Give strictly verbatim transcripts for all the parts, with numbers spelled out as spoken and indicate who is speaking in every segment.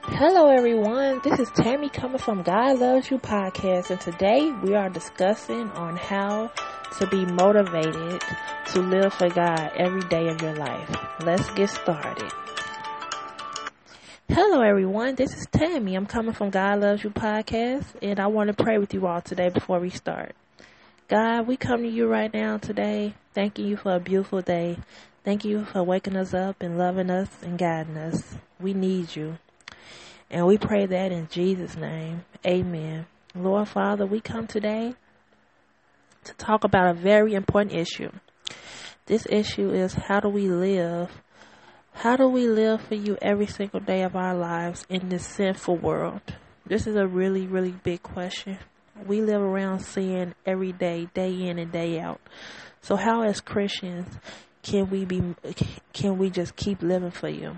Speaker 1: Hello, everyone. This is Tammy coming from God Loves You podcast, and today we are discussing on how to be motivated to live for God every day of your life. Let's get started. Hello, everyone. This is Tammy. I'm coming from God Loves You podcast, and I want to pray with you all today before we start. God, we come to you right now today, thanking you for a beautiful day. Thank you for waking us up and loving us and guiding us. We need you. And we pray that in Jesus' name. Amen. Lord Father, we come today to talk about a very important issue. This issue is, how do we live? How do we live for you every single day of our lives in this sinful world? This is a really, really big question. We live around sin every day, day in and day out. So how as Christians can we be, can we just keep living for you?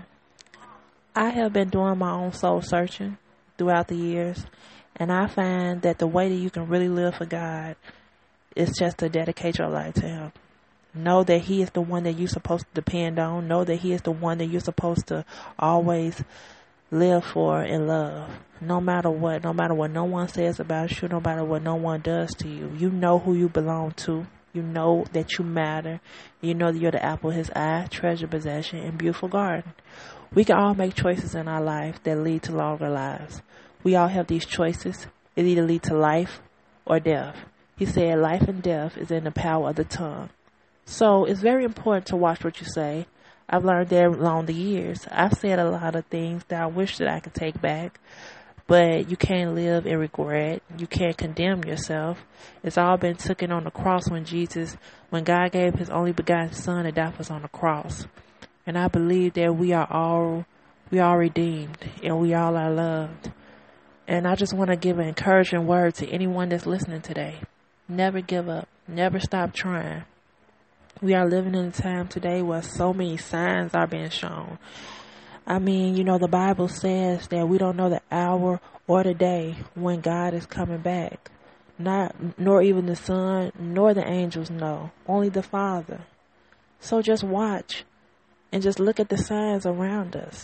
Speaker 1: I have been doing my own soul searching throughout the years, and I find that the way that you can really live for God is just to dedicate your life to Him. Know that He is the one that you're supposed to depend on. Know that He is the one that you're supposed to always live for and love. No matter what, no matter what no one says about you, no matter what no one does to you. You know who you belong to. You know that you matter. You know that you're the apple of His eye, treasured possession, and beautiful garden. We can all make choices in our life that lead to longer lives. We all have these choices. It either lead to life or death. He said life and death is in the power of the tongue. So it's very important to watch what you say. I've learned that along the years. I've said a lot of things that I wish that I could take back. But you can't live in regret. You can't condemn yourself. It's all been taken on the cross when Jesus, when God gave His only begotten Son to die for us on the cross. And I believe that we are all, we are redeemed and we all are loved. And I just want to give an encouraging word to anyone that's listening today. Never give up. Never stop trying. We are living in a time today where so many signs are being shown. I mean, you know, the Bible says that we don't know the hour or the day when God is coming back. Not, nor even the Son, nor the angels know. Only the Father. So just watch and just look at the signs around us.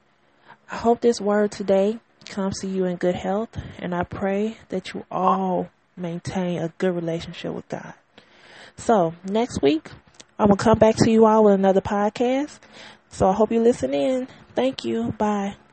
Speaker 1: I hope this word today comes to you in good health, and I pray that you all maintain a good relationship with God. So next week, I'm going to come back to you all with another podcast. So I hope you listen in. Thank you. Bye.